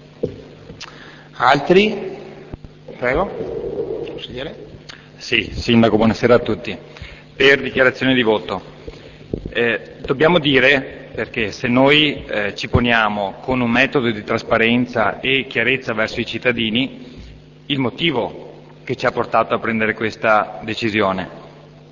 Speaker 1: Altri? Prego, consigliere.
Speaker 5: Sì, Sindaco, buonasera a tutti. Per dichiarazione di voto. Eh, dobbiamo dire, perché se noi eh, ci poniamo con un metodo di trasparenza e chiarezza verso i cittadini, il motivo che ci ha portato a prendere questa decisione.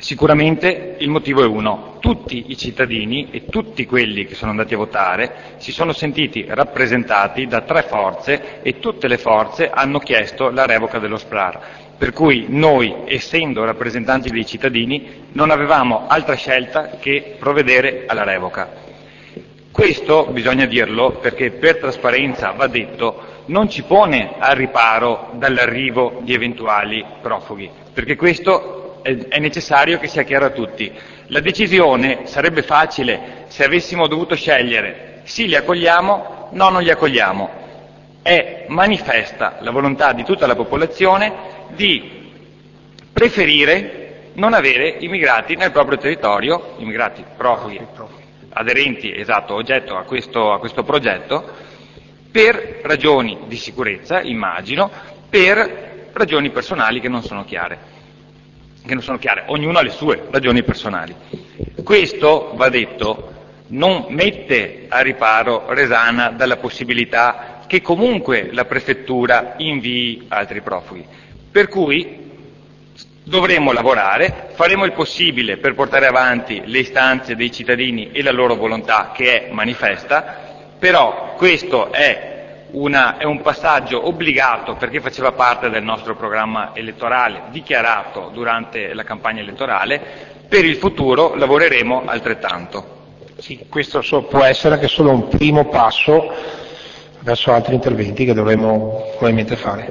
Speaker 5: Sicuramente il motivo è uno: tutti i cittadini e tutti quelli che sono andati a votare si sono sentiti rappresentati da tre forze e tutte le forze hanno chiesto la revoca dello S P R A R, per cui noi, essendo rappresentanti dei cittadini, non avevamo altra scelta che provvedere alla revoca. Questo bisogna dirlo perché per trasparenza va detto, non ci pone al riparo dall'arrivo di eventuali profughi, perché questo è necessario che sia chiaro a tutti. La decisione sarebbe facile se avessimo dovuto scegliere: sì, li accogliamo, no, non li accogliamo. È manifesta la volontà di tutta la popolazione di preferire non avere immigrati nel proprio territorio, immigrati profughi, aderenti, esatto, oggetto a questo, a questo progetto, per ragioni di sicurezza, immagino, per ragioni personali che non sono chiare. che non sono chiare, ognuno ha le sue ragioni personali. Questo, va detto, non mette a riparo Resana dalla possibilità che comunque la prefettura invii altri profughi. Per cui dovremo lavorare, faremo il possibile per portare avanti le istanze dei cittadini e la loro volontà, che è manifesta, però questo è Una, è un passaggio obbligato perché faceva parte del nostro programma elettorale dichiarato durante la campagna elettorale. Per il futuro lavoreremo altrettanto.
Speaker 1: Sì, questo so, può essere anche solo un primo passo verso altri interventi che dovremo probabilmente fare.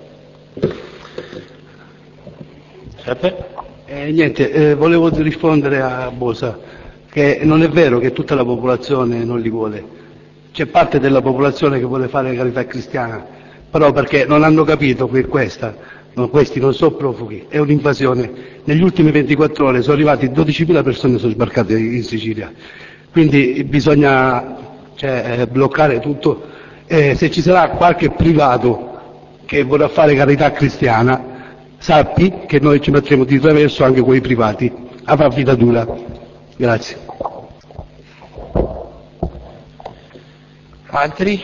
Speaker 6: Eh, niente, eh, volevo rispondere a Bosa che non è vero che tutta la popolazione non li vuole. C'è parte della popolazione che vuole fare carità cristiana, però perché non hanno capito che questa, no, questi non sono profughi, è un'invasione. Negli ultimi ventiquattro ore sono arrivati dodicimila persone, sono sbarcate in Sicilia, quindi bisogna cioè, bloccare tutto. Eh, se ci sarà qualche privato che vorrà fare carità cristiana, sappi che noi ci metteremo di traverso anche quei privati, avrà vita dura. Grazie.
Speaker 1: Altri?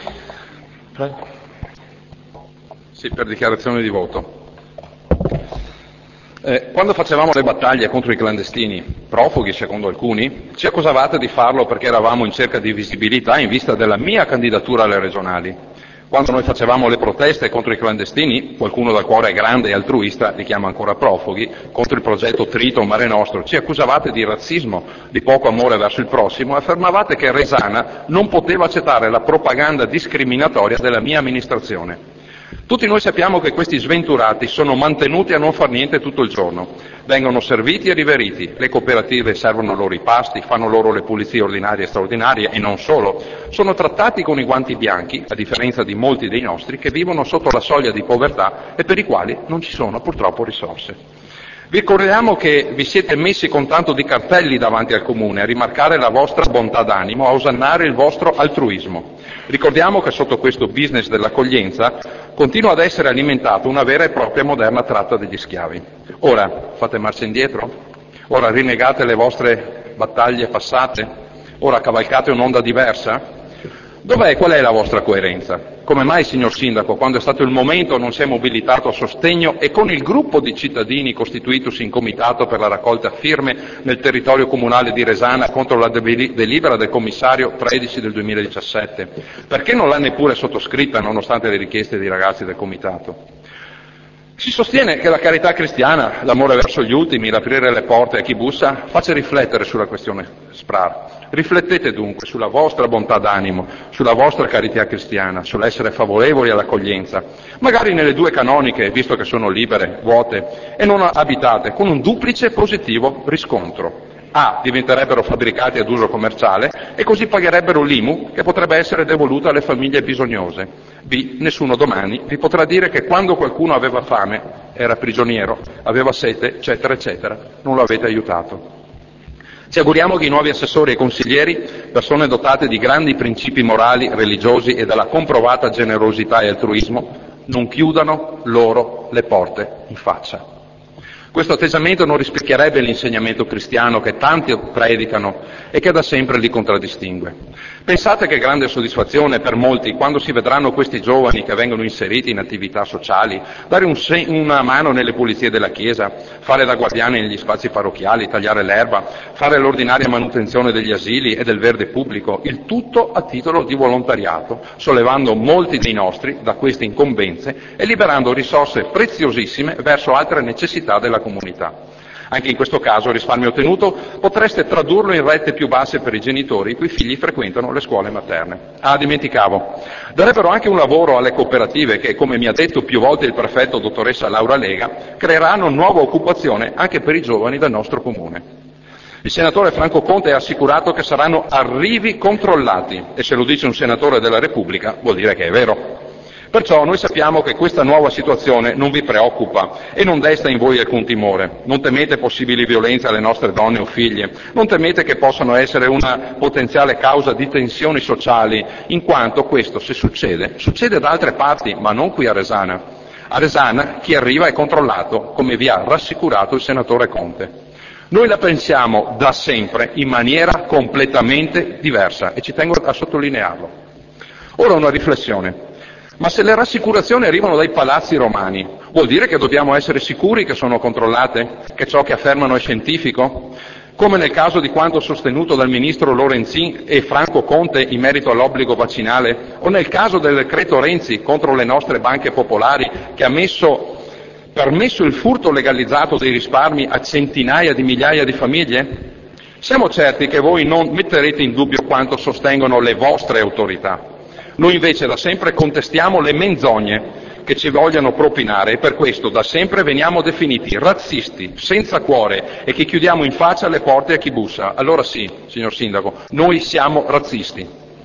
Speaker 3: Sì, per dichiarazione di voto. Eh, quando facevamo le battaglie contro i clandestini, profughi secondo alcuni, ci accusavate di farlo perché eravamo in cerca di visibilità in vista della mia candidatura alle regionali. Quando noi facevamo le proteste contro i clandestini, qualcuno dal cuore grande e altruista li chiama ancora profughi, contro il progetto Triton, Mare Nostrum, ci accusavate di razzismo, di poco amore verso il prossimo e affermavate che Resana non poteva accettare la propaganda discriminatoria della mia amministrazione. Tutti noi sappiamo che questi sventurati sono mantenuti a non far niente tutto il giorno, vengono serviti e riveriti, le cooperative servono loro i pasti, fanno loro le pulizie ordinarie e straordinarie e non solo, sono trattati con i guanti bianchi, a differenza di molti dei nostri che vivono sotto la soglia di povertà e per i quali non ci sono purtroppo risorse. Vi ricordiamo che vi siete messi con tanto di cartelli davanti al comune a rimarcare la vostra bontà d'animo, a osannare il vostro altruismo. Ricordiamo che sotto questo business dell'accoglienza continua ad essere alimentata una vera e propria moderna tratta degli schiavi. Ora fate marcia indietro? Ora rinnegate le vostre battaglie passate? Ora cavalcate un'onda diversa? Dov'è, qual è la vostra coerenza? Come mai, signor Sindaco, quando è stato il momento non si è mobilitato a sostegno e con il gruppo di cittadini costituitosi in comitato per la raccolta firme nel territorio comunale di Resana contro la delibera del commissario tredici del duemiladiciassette? Perché non l'ha neppure sottoscritta nonostante le richieste dei ragazzi del comitato? Si sostiene che la carità cristiana, l'amore verso gli ultimi, l'aprire le porte a chi bussa, faccia riflettere sulla questione S P R A R. Riflettete dunque sulla vostra bontà d'animo, sulla vostra carità cristiana, sull'essere favorevoli all'accoglienza, magari nelle due canoniche, visto che sono libere, vuote, e non abitate, con un duplice positivo riscontro. A. Diventerebbero fabbricati ad uso commerciale e così pagherebbero l'I M U che potrebbe essere devoluta alle famiglie bisognose. B. Nessuno domani vi potrà dire che quando qualcuno aveva fame, era prigioniero, aveva sete, eccetera, eccetera, non lo avete aiutato. Ci auguriamo che i nuovi assessori e consiglieri, persone dotate di grandi principi morali, religiosi e dalla comprovata generosità e altruismo, non chiudano loro le porte in faccia. Questo atteggiamento non rispecchierebbe l'insegnamento cristiano che tanti predicano e che da sempre li contraddistingue. Pensate che grande soddisfazione per molti quando si vedranno questi giovani che vengono inseriti in attività sociali, dare un se- una mano nelle pulizie della Chiesa, fare da guardiani negli spazi parrocchiali, tagliare l'erba, fare l'ordinaria manutenzione degli asili e del verde pubblico, il tutto a titolo di volontariato, sollevando molti dei nostri da queste incombenze e liberando risorse preziosissime verso altre necessità della comunità. Anche in questo caso il risparmio ottenuto potreste tradurlo in rette più basse per i genitori i cui figli frequentano le scuole materne. Ah, dimenticavo, darebbero anche un lavoro alle cooperative che, come mi ha detto più volte il prefetto dottoressa Laura Lega, creeranno nuova occupazione anche per i giovani del nostro comune. Il senatore Franco Conte ha assicurato che saranno arrivi controllati e se lo dice un senatore della Repubblica vuol dire che è vero. Perciò noi sappiamo che questa nuova situazione non vi preoccupa e non desta in voi alcun timore. Non temete possibili violenze alle nostre donne o figlie, non temete che possano essere una potenziale causa di tensioni sociali, in quanto questo, se succede, succede da altre parti, ma non qui a Resana. A Resana chi arriva è controllato, come vi ha rassicurato il senatore Conte. Noi la pensiamo da sempre in maniera completamente diversa e ci tengo a sottolinearlo. Ora una riflessione. Ma se le rassicurazioni arrivano dai palazzi romani, vuol dire che dobbiamo essere sicuri che sono controllate? Che ciò che affermano è scientifico? Come nel caso di quanto sostenuto dal ministro Lorenzin e Franco Conte in merito all'obbligo vaccinale? O nel caso del decreto Renzi contro le nostre banche popolari che ha messo, permesso il furto legalizzato dei risparmi a centinaia di migliaia di famiglie? Siamo certi che voi non metterete in dubbio quanto sostengono le vostre autorità. Noi invece da sempre contestiamo le menzogne che ci vogliono propinare e per questo da sempre veniamo definiti razzisti, senza cuore e che chiudiamo in faccia le porte a chi bussa. Allora sì, signor Sindaco, noi siamo razzisti.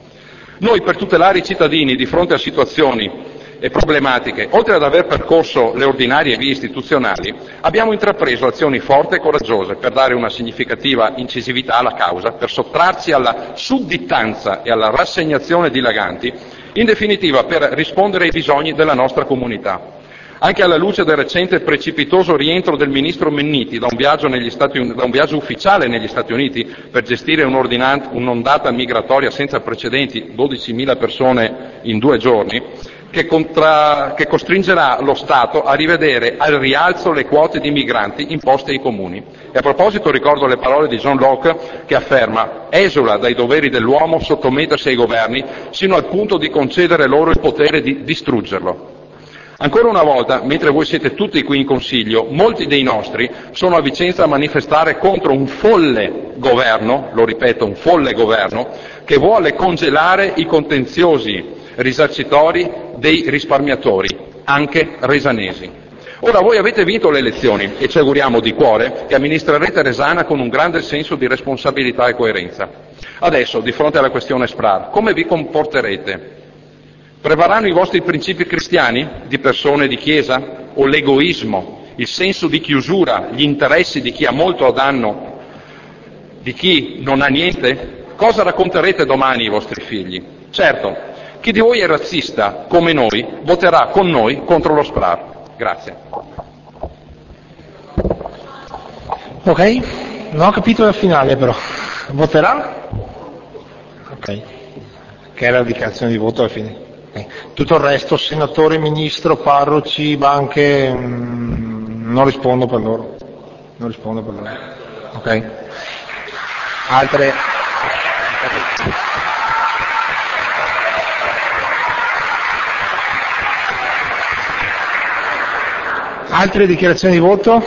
Speaker 3: Noi per tutelare i cittadini di fronte a situazioni e problematiche, oltre ad aver percorso le ordinarie vie istituzionali, abbiamo intrapreso azioni forti e coraggiose per dare una significativa incisività alla causa, per sottrarci alla sudditanza e alla rassegnazione dilaganti, in definitiva per rispondere ai bisogni della nostra comunità. Anche alla luce del recente precipitoso rientro del ministro Minniti da un viaggio, negli Stati, da un viaggio ufficiale negli Stati Uniti per gestire un'ondata migratoria senza precedenti, dodicimila persone in due giorni, Che, contra, che costringerà lo Stato a rivedere al rialzo le quote di migranti imposte ai comuni. E a proposito ricordo le parole di John Locke che afferma: esula dai doveri dell'uomo sottomettersi ai governi sino al punto di concedere loro il potere di distruggerlo. Ancora una volta, mentre voi siete tutti qui in Consiglio, molti dei nostri sono a Vicenza a manifestare contro un folle governo, lo ripeto, un folle governo, che vuole congelare i contenziosi risarcitori dei risparmiatori, anche resanesi. Ora voi avete vinto le elezioni e ci auguriamo di cuore che amministrerete Resana con un grande senso di responsabilità e coerenza. Adesso, di fronte alla questione S P R A R, come vi comporterete? Prevarranno i vostri principi cristiani, di persone di chiesa, o l'egoismo, il senso di chiusura, gli interessi di chi ha molto a danno, di chi non ha niente? Cosa racconterete domani ai vostri figli? Certo, chi di voi è razzista, come noi, voterà con noi contro lo S P R A R. Grazie.
Speaker 1: Ok, non ho capito la finale però. Voterà? Ok, che era la dichiarazione di voto alla fine. Okay. Tutto il resto, senatore, ministro, parroci, banche, mh, non rispondo per loro. Non rispondo per loro. Ok. Altre? Altre dichiarazioni di voto?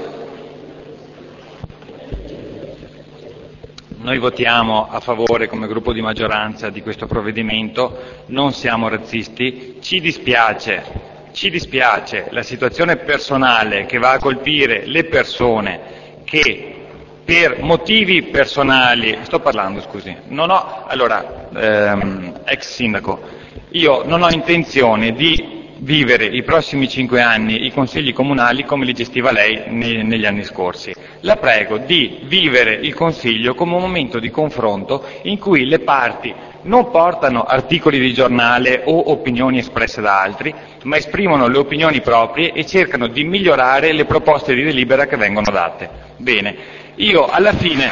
Speaker 5: Noi votiamo a favore come gruppo di maggioranza di questo provvedimento, non siamo razzisti, ci dispiace, ci dispiace la situazione personale che va a colpire le persone che per motivi personali, sto parlando scusi, non ho, allora, ehm, ex sindaco, io non ho intenzione di vivere i prossimi cinque anni i consigli comunali come li gestiva lei ne, negli anni scorsi. La prego di vivere il consiglio come un momento di confronto in cui le parti non portano articoli di giornale o opinioni espresse da altri, ma esprimono le opinioni proprie e cercano di migliorare le proposte di delibera che vengono date. Bene, io alla fine...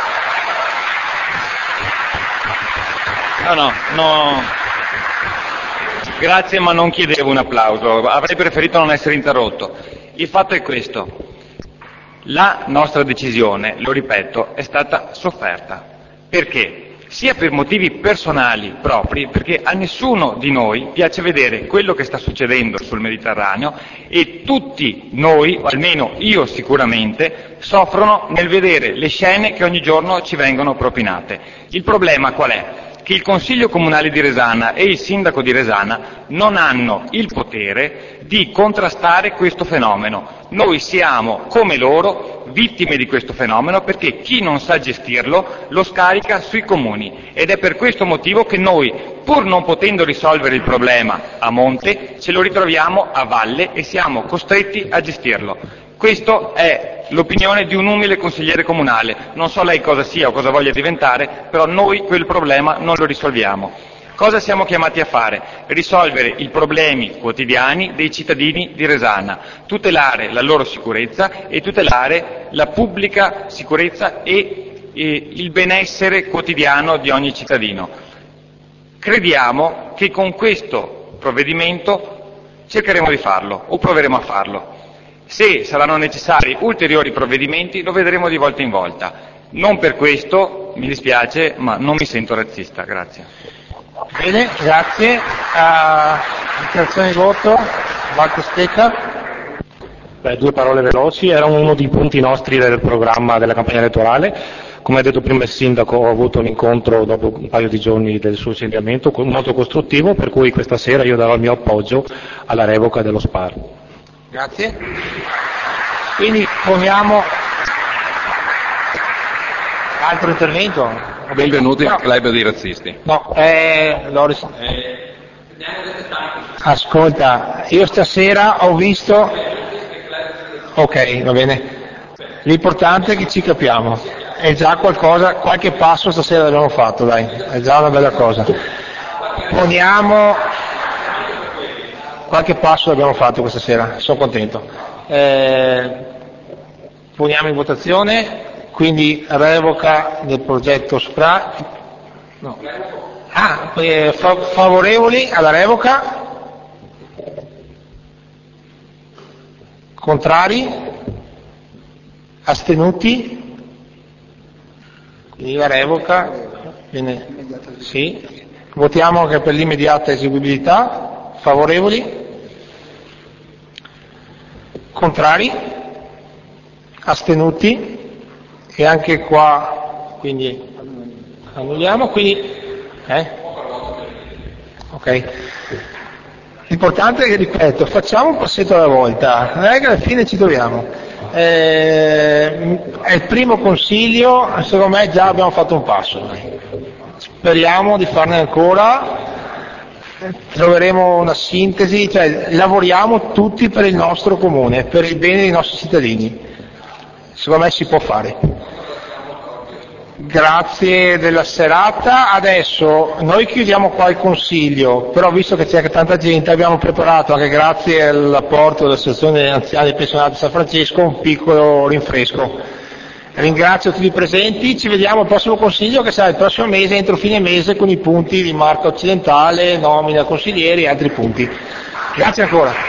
Speaker 5: No, no, no... Grazie, ma non chiedevo un applauso, avrei preferito non essere interrotto. Il fatto è questo, La nostra decisione, lo ripeto, è stata sofferta. Perché? Sia per motivi personali propri, perché a nessuno di noi piace vedere quello che sta succedendo sul Mediterraneo e tutti noi, o almeno io sicuramente, soffrono nel vedere le scene che ogni giorno ci vengono propinate. Il problema qual è? Che il Consiglio Comunale di Resana e il Sindaco di Resana non hanno il potere di contrastare questo fenomeno. Noi siamo, come loro, vittime di questo fenomeno perché chi non sa gestirlo lo scarica sui comuni ed è per questo motivo che noi, pur non potendo risolvere il problema a monte, ce lo ritroviamo a valle e siamo costretti a gestirlo. Questa è l'opinione di un umile consigliere comunale, non so lei cosa sia o cosa voglia diventare, però noi quel problema non lo risolviamo. Cosa siamo chiamati a fare? Risolvere i problemi quotidiani dei cittadini di Resana, tutelare la loro sicurezza e tutelare la pubblica sicurezza e, e il benessere quotidiano di ogni cittadino. Crediamo che con questo provvedimento cercheremo di farlo o proveremo a farlo. Se saranno necessari ulteriori provvedimenti lo vedremo di volta in volta. Non per questo, mi dispiace, ma non mi sento razzista. Grazie.
Speaker 1: Bene, grazie. Uh, dichiarazione di voto, Marco Stecca.
Speaker 7: Beh, due parole veloci, erano uno dei punti nostri del programma della campagna elettorale. Come ha detto prima il Sindaco, ho avuto un incontro dopo un paio di giorni del suo insediamento molto costruttivo, per cui questa sera io darò il mio appoggio alla revoca dello SPAR.
Speaker 1: Grazie. Quindi poniamo altro intervento.
Speaker 3: Benvenuti
Speaker 1: no.
Speaker 3: al club dei razzisti.
Speaker 1: No, eh, Loris, eh, ascolta, io stasera ho visto, ok, va bene, l'importante è che ci capiamo, è già qualcosa, qualche passo stasera l'abbiamo fatto, dai, è già una bella cosa. Poniamo, qualche passo l'abbiamo fatto questa sera, sono contento. Eh, poniamo in votazione. Quindi revoca del progetto SPRA, no. ah, eh, fa- favorevoli alla revoca, contrari, astenuti, quindi la revoca, viene, sì. Votiamo anche per l'immediata eseguibilità, favorevoli, contrari, astenuti. E anche qua, quindi annulliamo, quindi, eh? Ok. L'importante è che, ripeto, facciamo un passetto alla volta, non è che alla fine ci troviamo. Eh, è il primo consiglio, secondo me già abbiamo fatto un passo. Speriamo di farne ancora, troveremo una sintesi, cioè lavoriamo tutti per il nostro comune, per il bene dei nostri cittadini. Secondo me si può fare. Grazie della serata. Adesso noi chiudiamo qua il consiglio, però visto che c'è anche tanta gente abbiamo preparato, anche grazie all'apporto dell'Associazione degli Anziani Pensionati di San Francesco, un piccolo rinfresco. Ringrazio tutti i presenti, ci vediamo al prossimo consiglio che sarà il prossimo mese, entro fine mese, con i punti di Marca Occidentale, nomina consiglieri e altri punti. Grazie ancora.